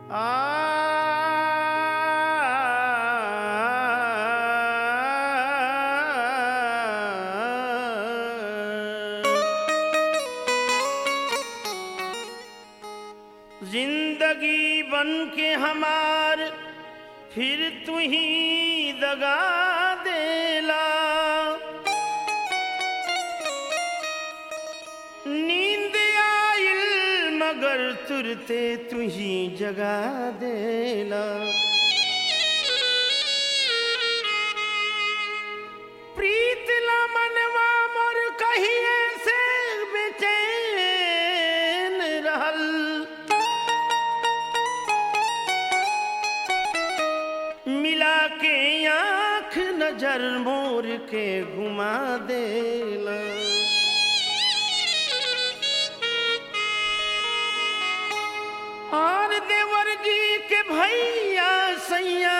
आ जिंदगी बन के हमार फिर तू ही दगा देला, नींद आइल मगर तुरते तू ही जगा देला। प्रीत ला मनवा मोर कहिए से बेचैन रहल, मिला के आँख नजर मोर के घुमा देला। और देवर जी के भैया सैया,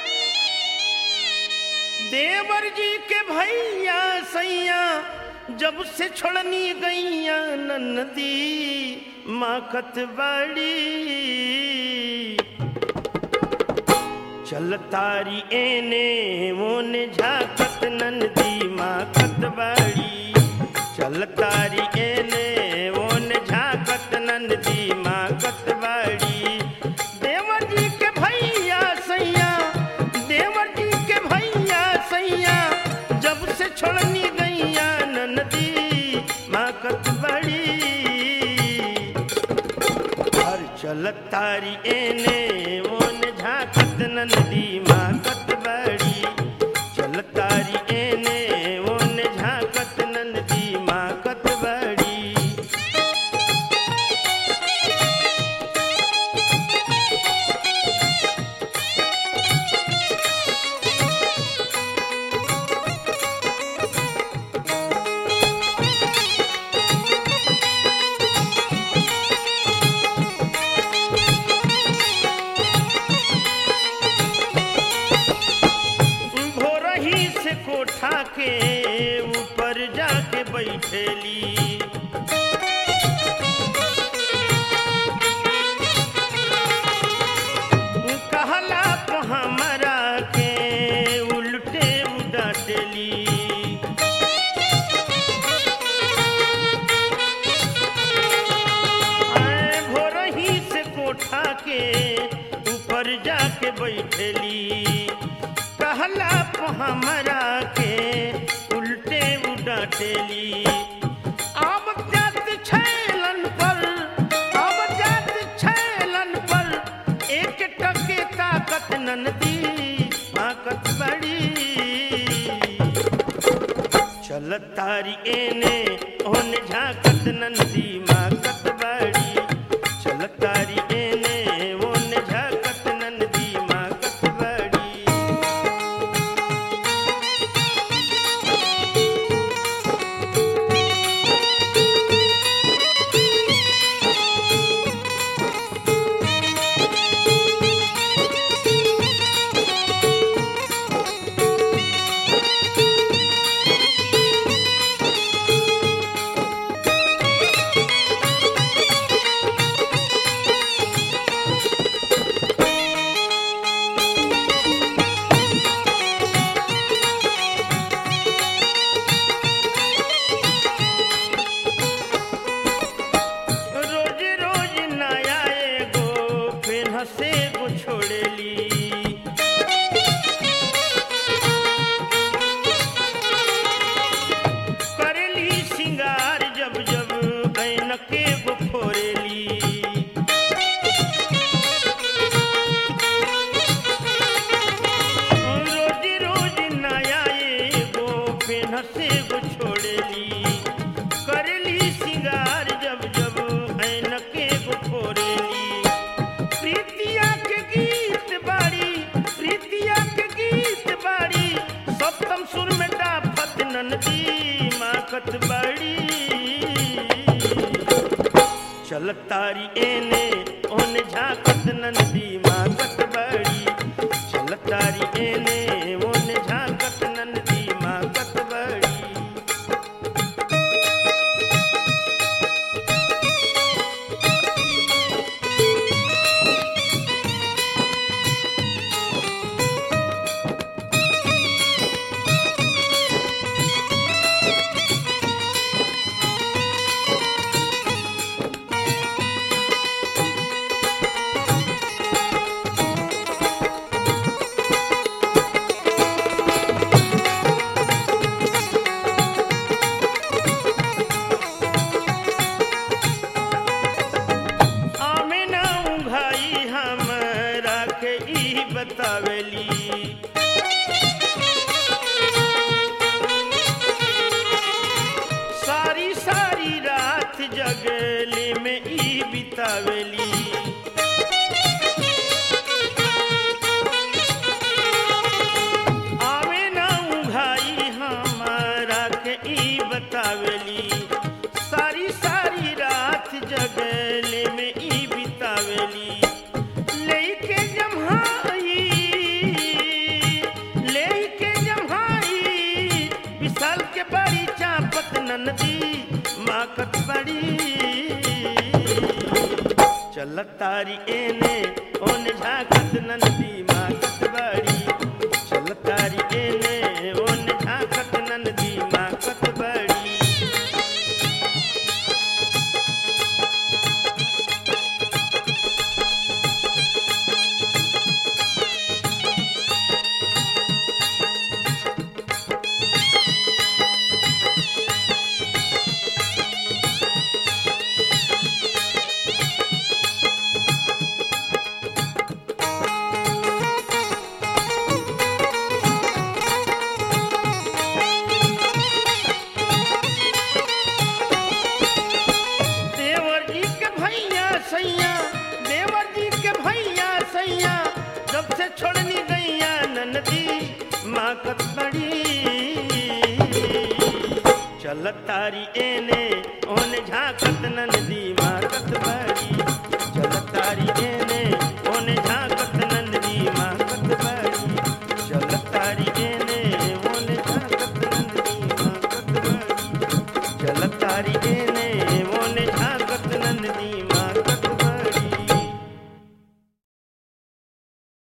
देवर जी के भैया सैया, जब से छोड़नी गैया नन्नदी माखत बाड़ी। चल तारी एने मोने झाकत नन्दी माखत बाड़ी, चल तारी एने मोने झाकत नन्दी माखत बाड़ी। देवर जी के भैया सैया, देवर जी के भैया सैया, जब से छोड़नी गैया नन्दी माखत बाड़ी। और चल तारी एने मोने झाकत नन्दी माखत बाड़ी, चल तारी एने मोने झाकत नन्दी माखत बाड़ी। कोठा के ऊपर जाके बैठेली, कहला तो हमरा के उल्टे उडाटेली। भोरही से कोठा के ऊपर जाके बैठेली, कहला तो हमरा के उल्टे उडाटेली। अब जात छैलन पर, अब जात छैलन पर, एक टके ताकत नन्दी माकत बड़ी। चल तारी एने ओने झाकत नन्दी माकत बड़ी, चल तारी एने ओने झाकत नन्दी माकत बड़ी। चल तारी एने ओने झाकत नन्दी माकत बड़ी, चल तारी एने ओने झाकत नन्दी माकत बड़ी। जगले में ई बितावेली। आवे ना उघाई हमारा के ई बतावेली, सारी सारी रात जगले में ई बितावेली। लेके जम्हाई विशाल के बड़ी चापत ननदी माकत बड़ी। चल तारी एने ओने झाकत ननदी माकत बड़ी। चल तारी एने ओने झाकत ननदी माकत बड़ी। देवर जी के भैया सैया जब से छोड़नी गैया ननदी माकत बड़ी। चल तारी एने ओने झाकत ननदी